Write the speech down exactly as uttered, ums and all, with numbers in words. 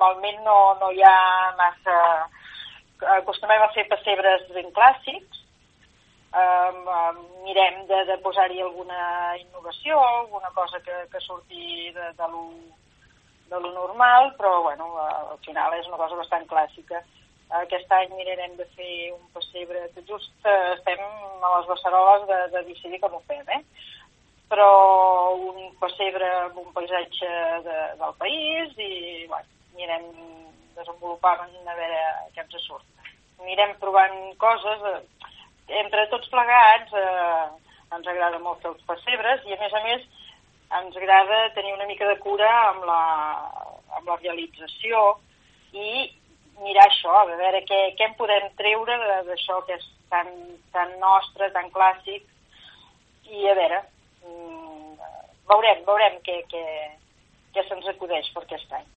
normalment no, no hi ha massa... Acostumem a fer pessebres ben clàssics, um, um, mirem de, de posar-hi alguna innovació, alguna cosa que, que surti de, de, lo, de lo normal, però bueno, al final és una cosa bastant clàssica. Aquest any mirarem de fer un pessebre, tot just estem a les beceroles de, de decidir com ho fem, eh? Però un pessebre amb un paisatge de, del país i bueno, anirem desenvolupant a veure què ens surt. Anirem provant coses, eh, entre tots plegats eh, ens agrada molt fer els pessebres i a més a més ens agrada tenir una mica de cura amb la, amb la realització i mirar això, a veure què, què en podem treure d'això que és tan, tan nostre, tan clàssic i a veure, veurem, veurem què, què, què se'ns acudeix per aquest any.